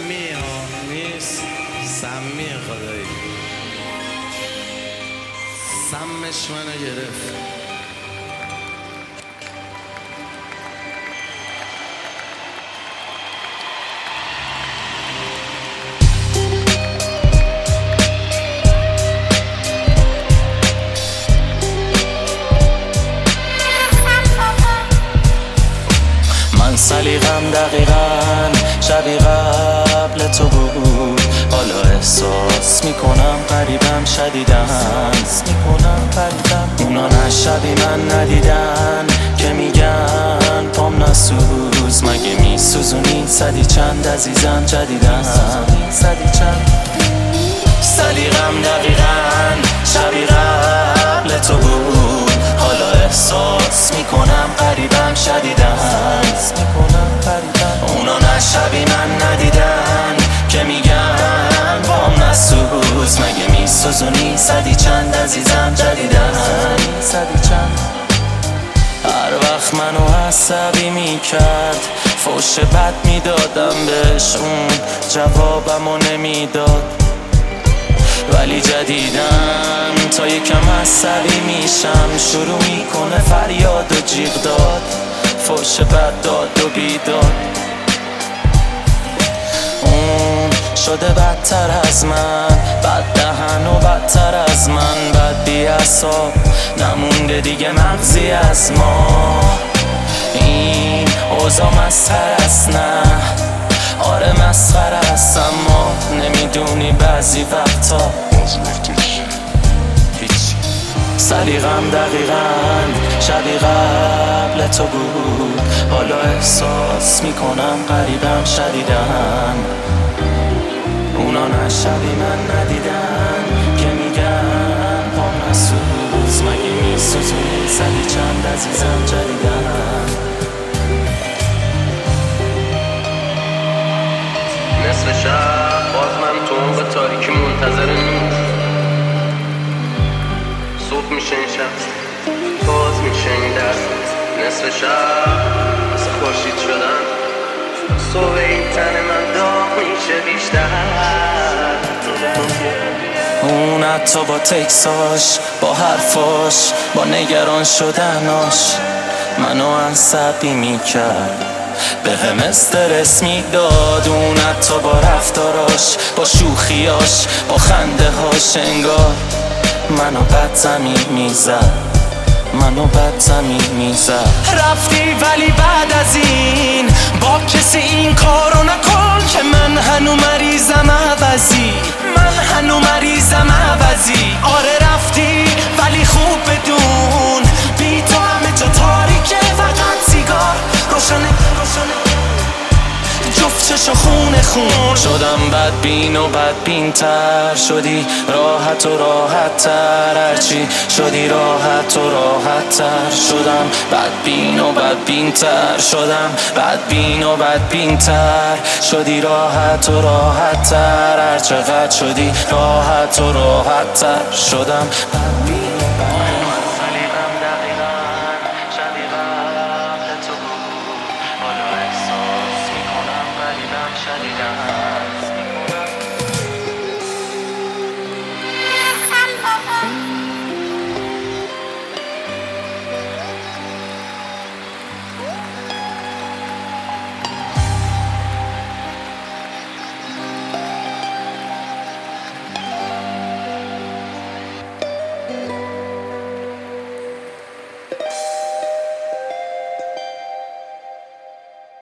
سمی ها نیست، سمی خدایی سمش منو گرفت. من سلیقم دقیقاً شبیه قبل تو بود، حالا احساس میکنم قریبم شدیدن. اونا نه شبیه من ندیدن که میگن پام نسوز، مگه میسوزونی صدی چند عزیزم جدیدن. سلیقم دقیقاً شبیه قبل تو بود، حالا احساس میکنم قریبم شدیدن. اونا نه شبیه من ندیدن که میگن پام نسوز، مگه میسوزونی صدی چند عزیزم جدیدن. هر وقت منو عصبی میکرد فوش بد میدادم بهش، اون جوابمو نمیداد. ولی جدیدم تا یکم عصبی میشم شروع میکنه فریاد و جیغ داد، فوش بد داد و بیداد. اون شده بدتر از من، بد دهن و بدتر از من، بد بی اعصاب، نمونده دیگه مغزی از ما. این اوضاع مسخره است، نه آره مسخره است، اما نمیدونی بعضی وقتا هیچ. سلیقم دقیقاً شبیه قبل تو بود، حالا احساس میکنم قریبم شدیدن. اونا نه شبیه من ندیدن که میگن پام نسوز، مگه میسوزونی صدی چند عزیزم جدیدن. نصف شب باز من تو به تاریکی منتظر نور، صبح میشه این شب باز میشه این درد. نصف شب مثل خورشید شدن، صبح این تن من داغ میشه بیشتر. اون حتی با تکساش، با حرفاش، با نگران شدناش منو عصبی میکرد، به هم استرس میداد. اون حتی با رفتاراش، با شوخیاش، با خنده هاش انگار منو بد زمین میزد. رفتی ولی بعد از این با کسی این کارو نکن که من هنو مریضم عوضی. آره رفتی ولی خوب بدون بی تو همه جا تاریکه، فقط سیگار روشنه، جفت چشا خونه خون. شدم بدبین و بدبین تر، شدی راحت و راحت تر، هرچی شدی راحت و راحت تر. شدم بدبین و بدبین تر، شدم بدبین و بدبین تر، شدی راحت و راحت تر، هر چقدر شدی راحت و راحت تر. شدم